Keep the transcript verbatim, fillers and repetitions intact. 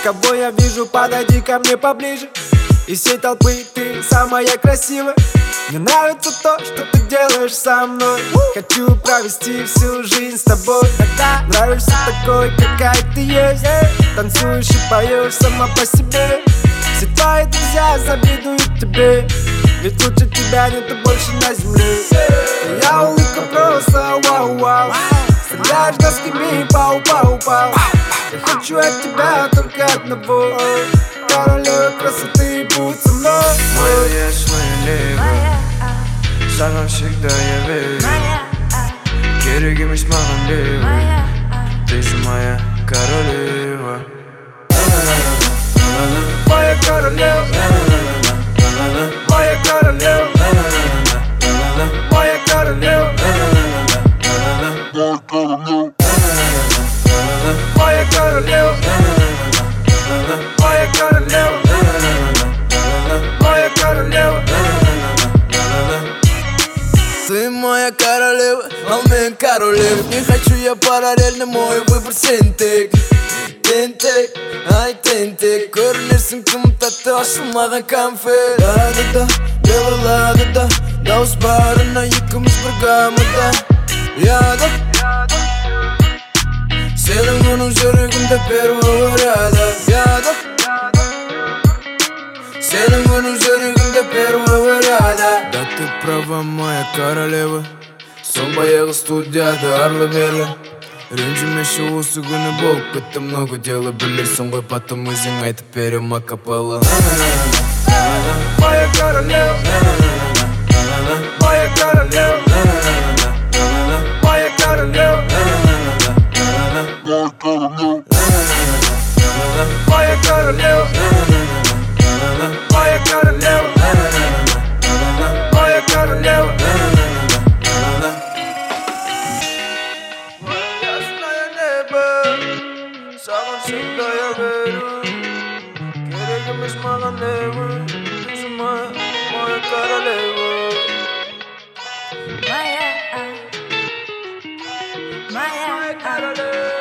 кого я вижу, подойди ко мне поближе. Из всей толпы ты самая красивая. Мне нравится то, что ты делаешь со мной. Хочу провести всю жизнь с тобой. Нравишься такой, какая ты есть. Танцуешь и поешь сама по себе. Все твои друзья завидуют тебе, ведь лучше тебя нету больше на земле. Я улыбка просто вау-вау. Стреляешь досками, пау-пау-пау. Я хочу от тебя только одного. Королева красоты, будь со мной. Моя есть, моя лево. Саған всегда я верю. Керек емес маған лево. Ты же моя королева. Моя королева. Моя королева. Моя королева. Моя королева. Моя королева. Моя королева. Ты моя королева, а у меня королев. Не хочу я параллельно, мой выбор сентек. Тентек, ай тентек. Көрінерсің кім тәтті ашылмаған конфет. Ладыда, белый ладыда. Дауыс барына екіміз бір гаммада. Яда сенің оның жүрегімді первого ряда. Яда сенің оның жүрегімді первого ряда. Да ты права, моя королева. Сон баяғы студияда арлы-берлі. Ренжімеші осы күні болып кетті много дела. Білерсің ғой потом өзің айтып берем акапелла. Моя королева. Моя королева. Моя королева. Моя королева. Моя королева. Моя королева. Ясное небо, саған всегда я верю. Керек емес маған лево. Ты же моя, моя королева. Моя, моя, Моя королева.